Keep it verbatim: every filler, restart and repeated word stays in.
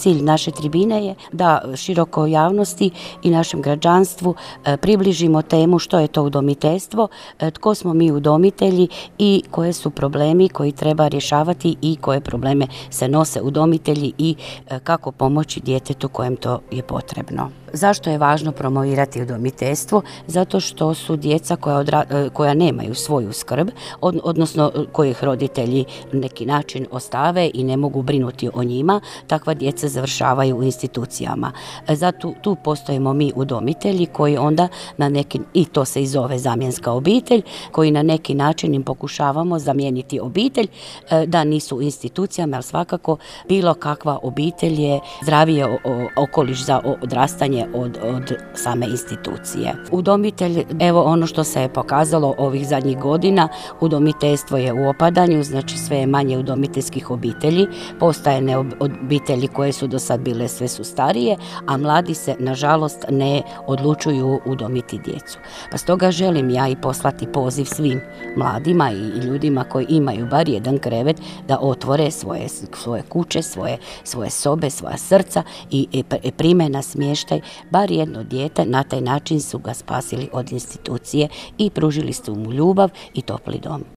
cilj naše tribine je da široko javnosti i našem građanstvu približimo temu što je to udomiteljstvo, tko smo mi udomitelji i koje su problemi koji treba rješavati i koje probleme se nose udomitelji i kako pomoći djetetu kojem to je potrebno. Zašto je važno promovirati udomiteljstvo? Zato što su djeca koja, odra, koja nemaju svoju skrb, od, odnosno kojih roditelji na neki način ostave i ne mogu brinuti o njima, takva djeca završavaju u institucijama. Zato tu postojimo mi udomitelji koji onda na neki, i to se i zove zamjenska obitelj, koji na neki način im pokušavamo zamijeniti obitelj, da nisu u institucijama, ali svakako bilo kakva obitelj je zdravije okoliš za odrastanje Od, od same institucije. Udomitelj, evo ono što se je pokazalo ovih zadnjih godina, udomiteljstvo je u opadanju, znači sve je manje udomiteljskih obitelji, postajene obitelji koje su do sad bile sve su starije, a mladi se nažalost ne odlučuju udomiti djecu. Pa stoga želim ja i poslati poziv svim mladima i ljudima koji imaju bar jedan krevet da otvore svoje, svoje kuće, svoje, svoje sobe, svoja srca i, i prime na smještaj bar jedno dijete. Na taj način su ga spasili od institucije i pružili su mu ljubav i topli dom.